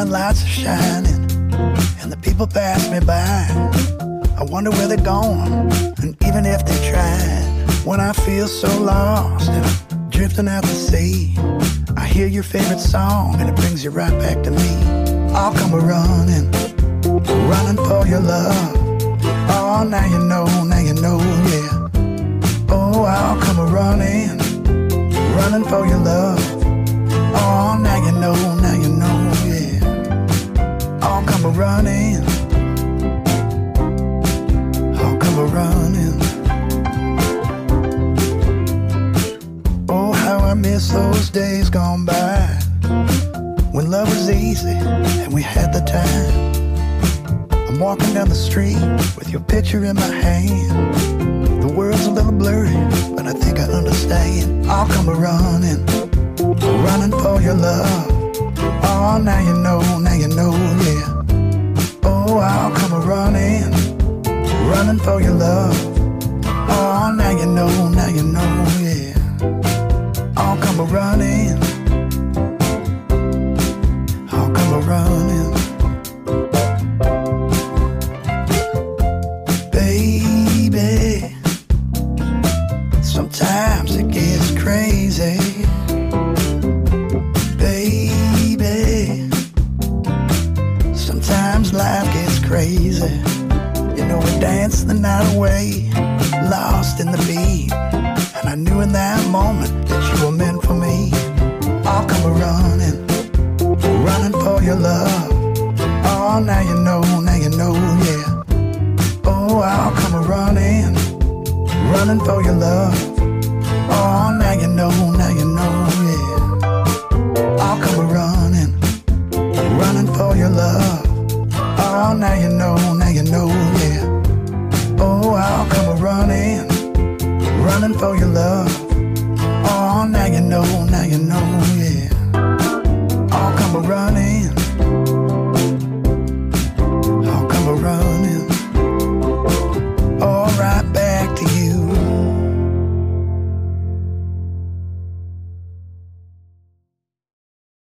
neon lights are shining, and the people pass me by. I wonder where they're going, and even if they tried. When I feel so lost and I'm drifting out to sea, I hear your favorite song and it brings you right back to me. I'll come a-running, running for your love. Oh, now you know, yeah. Oh, I'll come a-running, running for your love. Oh, now you know, yeah. I'll come a-running, I'll come a-running. Oh, how I miss those days gone by, when love was easy and we had the time. I'm walking down the street with your picture in my hand. The world's a little blurry, but I think I understand. I'll come a-running, running for your love. Oh, now you know, yeah. Oh, I'll come a-running, running for your love. Oh, now you know, yeah. I'll come a-running, I'll come a-running. Baby, sometimes it gets crazy. Baby, sometimes life gets crazy. You know, we danced the night away, lost in the beat. And I knew in that moment that you were meant for me. I'll come a-running, running for your love. Oh, now you know, yeah. Oh, I'll come a-running, running for your love. Oh, now you know, yeah. I'll come a-running, running for your love. Oh, now you know.